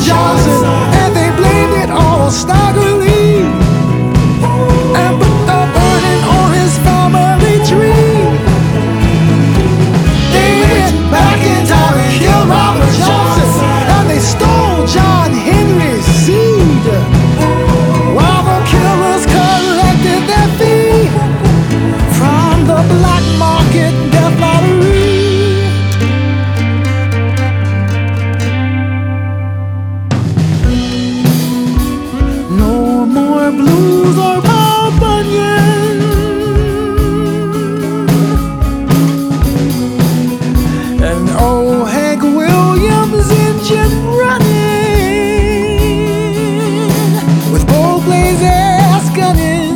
Johnson, and they blamed it on Stagger Lee, and put the burden on his family tree. They went back in time and killed Robert Johnson, and they stole John Henry's seed, while the killers collected their fee from the black market death lottery. No more blues or Paul Bunyan, and old Hank Williams engine running, with both blades ass gunning.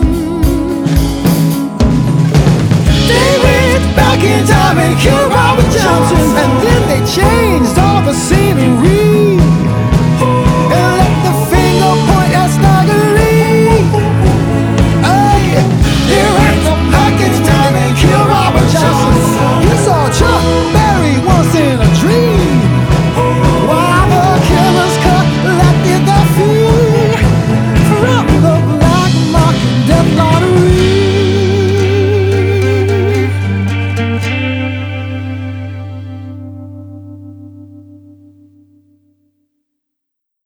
They went back in time and killed Robert Johnson, and then they changed all the scenery.